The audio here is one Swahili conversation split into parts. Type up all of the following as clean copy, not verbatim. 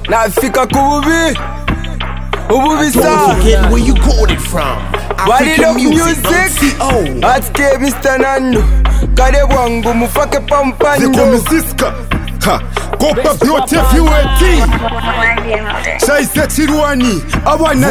Nafika kububi Ububisa. Don't forget where you got it from. African music. Atke Mr. Nando Kade wangu mufake pampando Zikomisiska Kopa byote viweti Shaise chirwani Abana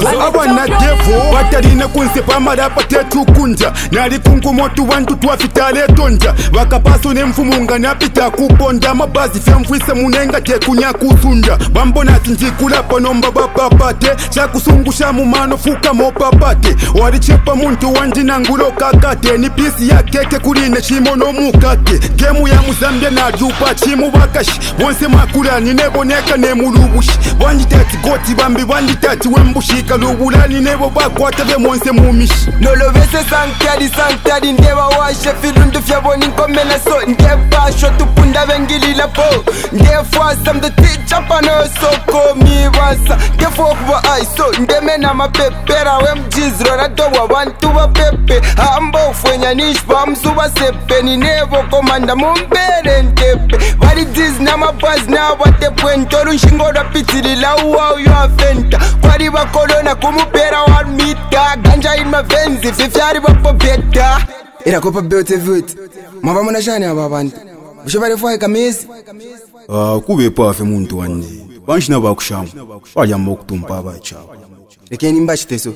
devo Batarina kunse pamara patetu kunja Nari kunkumotu wantu tuafitale tonja Wakapaso ne mfumunga napita kuponda Mabazi fyamfwise munenga tekunya kusunda Bambona tinjikula panomba bapapate Shakusungusha mumano fuka mopapate Warichepa muntu wanjina ngulo kakate Ni pisi ya keke kurine shimono mukake Gemu ya muzambia na jupa chimu wakashi Wonse makulani neboneka ne mulubushi Wanjitati goti bambi wanjitati wembushika Lubulani nebo bakwata be monse mumishi Nolovese sankadi ndeba washe Filundu fyaboni nkomena so Ndeba sho tupunda bengilila po Ndefwa sam the teacher pano soko miwasa Ndefwa kuwa aiso ndemena mapepera Wemjizro ratowa wantu wa pepe Ambo fwenya nishpa msuwa sepe Ni nebo komanda mumbere ntepe Wali diz na mabaz na watepe Ntolu nshingo rapitili la uwa uyo afenta Kwari bakolona kumupera wa mita Ganja in mavenzi fifyari bapo beta Ira kopa beote vyote Maba muna shani haba bantu Ushabari fwae kamezi Kube pafe muntu wandi Banshina bakushamu Wajya mokutumpa abachawa Lekeni mbashiteso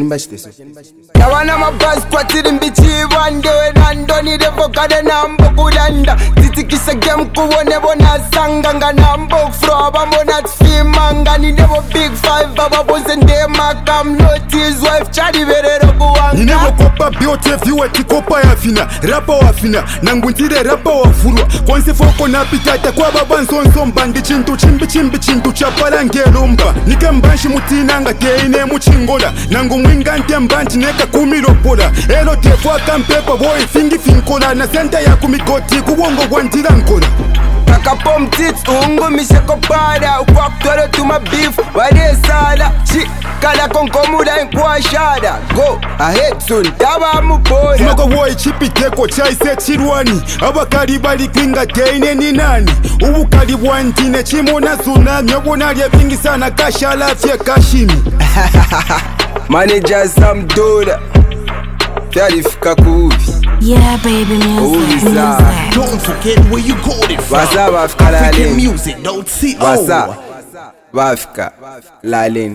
Yawana mabazi kwa tiri mbichi Wandewe nandoni revo kade nambo kulanda Titikisa game kuwone bona sanganga nambo Froba mona tfimanga Ni nebo big five baba bonse ndema Kam notice wife chadi verero kuwanga Ni nebo kopa biote viweti kopa ya fina Rapa wa fina Nanguntire rapa wa furwa Konse foko na pitata kwa baba nsonso mbandi Chintu chapala ngelomba Nike mbanshi mutinanga teine muchingola Nangu mwinga nte mbanchi neka kumiropola Elo tefwa kampepa boy fingi finkola Na senta ya kumikoti kuwongo wantila nkola Kaka mtits ungu misheko pada Ukwakutolo tuma beef wade sala Kala konkomula nkwa shada Go ahead soon taba mupora Smoka boy chipiteko chaise chirwani Abakari bali kwinga teine ni nani Ubukari bwantine chimona tsunami Obona lye bingi sana kashala fye kashimi Manager some dollar Tarifika kubi Yeah, baby music. Don't forget where you got it from. What's up, Africa African music. Don't see. What's up, Africa Lalin.